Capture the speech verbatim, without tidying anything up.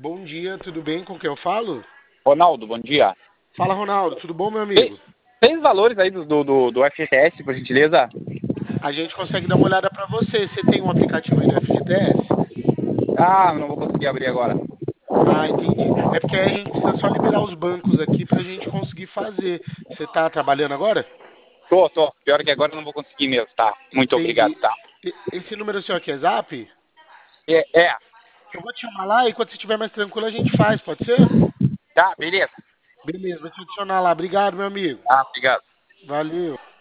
Bom dia, tudo bem? Com quem eu falo? Ronaldo, bom dia. Fala, Ronaldo, tudo bom, meu Tem, amigo? tem os valores aí do, do, do, do F G T S, por gentileza? A gente consegue dar uma olhada pra você. Você tem um aplicativo aí do F G T S? Ah, não vou conseguir abrir agora. Ah, entendi. É porque aí a gente precisa só liberar os bancos aqui pra gente conseguir fazer. Você tá trabalhando agora? Tô, tô. Pior que agora eu não vou conseguir mesmo, tá? Muito obrigado, Entendi. tá? E- Esse número seu aqui é Zap? É, é. Eu vou te chamar lá e quando você estiver mais tranquilo a gente faz, pode ser? Tá, beleza. Beleza, vou te adicionar lá. Obrigado, meu amigo. Tá, obrigado. Valeu.